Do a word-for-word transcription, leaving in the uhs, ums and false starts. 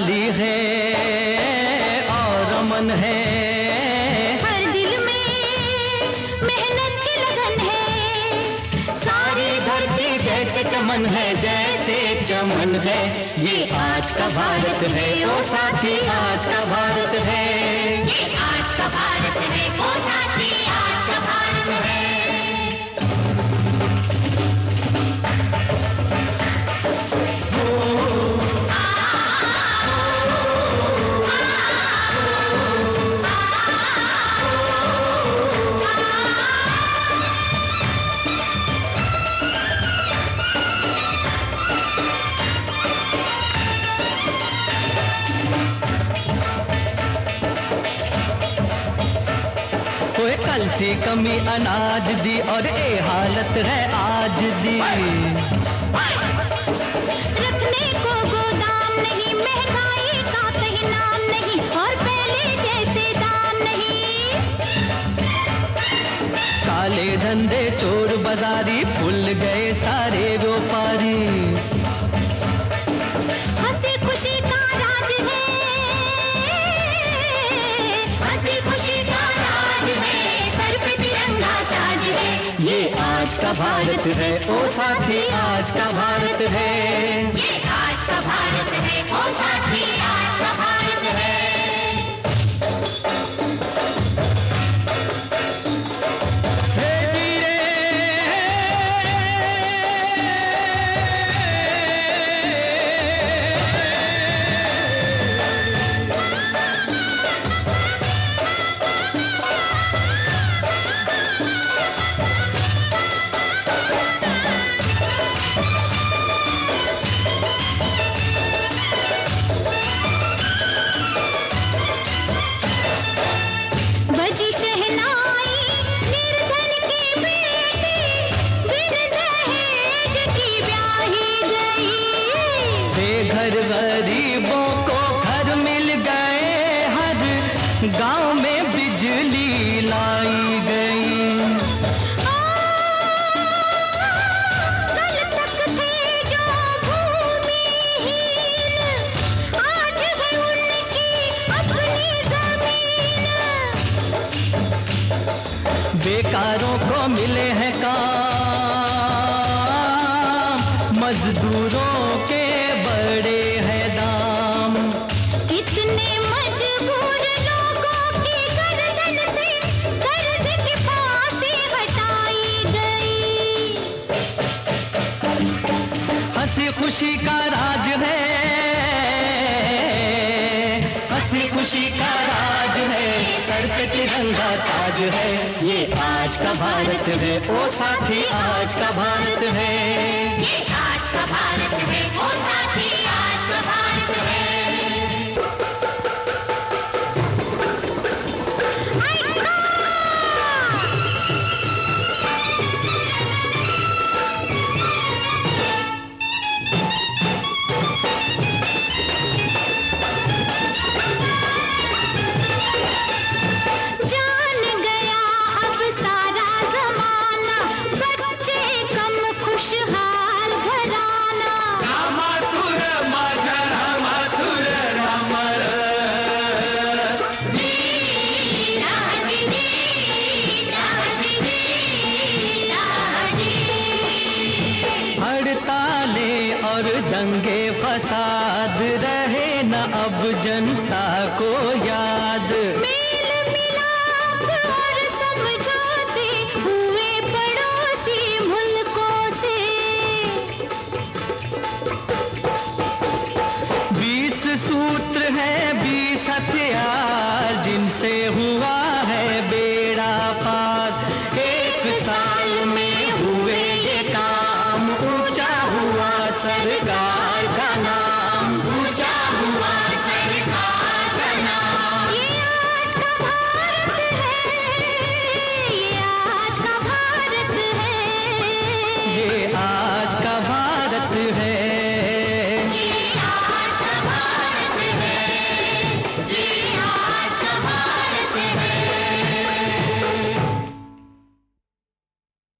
खुशहाली है और अमन है, हर दिल में मेहनत की लगन है, सारी धरती जैसे चमन है, जैसे चमन है, ये आज का भारत है ओ साथी, आज का भारत है, ये आज का भारत है ओ साथी, आज का भारत है। कोई कल सी कमी अनाज दी और ए हालत है आज दी, रखने को गोदाम नहीं, महंगाई का कहीं नाम नहीं, और पहले जैसे दाम नहीं, काले धंधे चोर बाजारी भूल गए सारे व्यापारी, हंसी खुशी का राज है, हंसी खुशी का राज है, सर पे तिरंगा ताज है, ये आज का भारत है ओ साथी, आज का भारत है, ये आज का भारत है ओ साथी, आज का भारत है। हे वीरे, बजी शहनाई निर्धन की बेटी, बिन दहेज की ब्याही गई, बेघर गरीबों को घर मिल गए, हर गांव में बिजली लाई गई, कल तक थे जो भूमिहीन, आज है उनकी अपनी जमीन, बेकारों को मिले हैं काम, मजदूरों के बड़े हैं दाम, इतने मजबूर लोगों की गर्दन से कर्ज की फांसी हटाई गई, हंसी खुशी का राज है, हंसी खुशी का राज है, सर पे तिरंगा ताज है, ये आज का भारत है ओ साथी, आज का भारत है, ये आज का भारत है ओ साथी, आज का भारत है। जान गया अब सारा जमाना, बच्चे कम खुशहाल घराना, रामातुर मधुर मधुर रमर, राजी जी, राजी जी, राजी। हड़तालें और दंगे फसाद रहे न अब जनता को याद, मेल मिलाप और समझौते हुए पड़ोसी मुल्कों से, बीस सूत्र हैं बीस हथियार जिनसे हुए